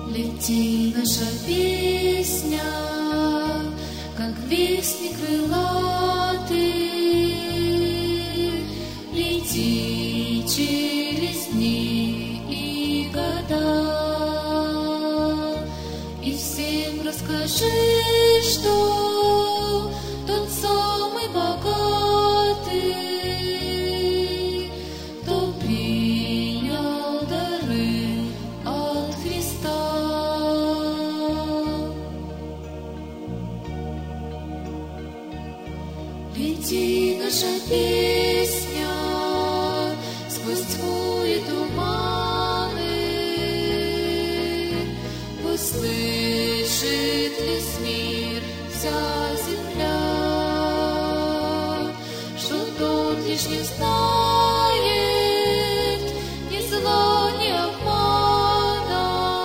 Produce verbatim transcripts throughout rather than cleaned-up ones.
Лети, наша песня, как вестник крылатый, лети через дни и года, и всем расскажи, что тот самый богатый, кто принял дары от Христа. Лети, наша песня, сквозь тьму и туманы, услышит весь мир, вся земля, что тот лишь не знает ни зла, ни обмана,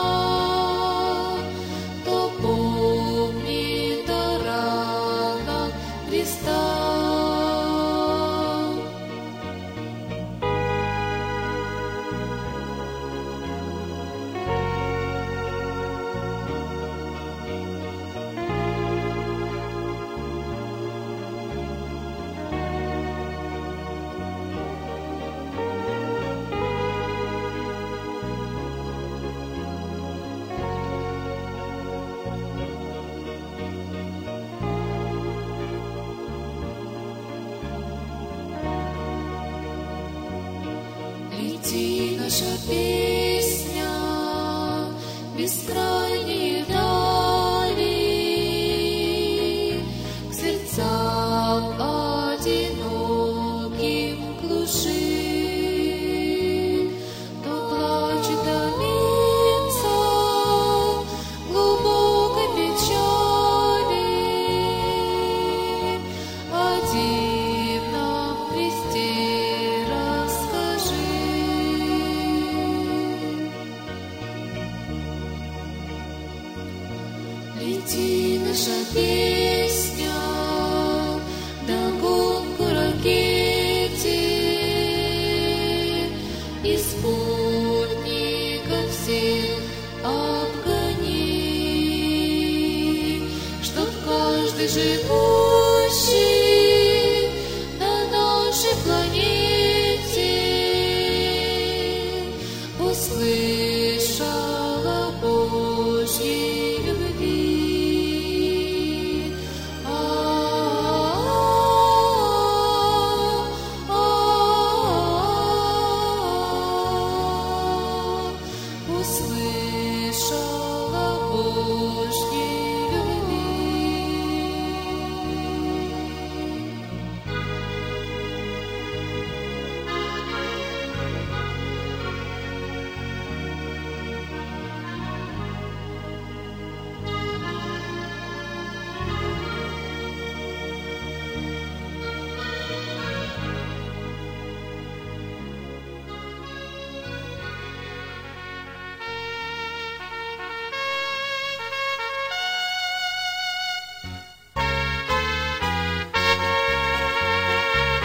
кто помнит о ранах Христа. Лети, наша песня, бескрайние дали, к сердцам одиноким глуши, кто плачет, томится глубокой печали, о дивном Христе расскажи. Лети, наша песня, вдогонку ракете, и спутников всех обгони, чтоб каждый живой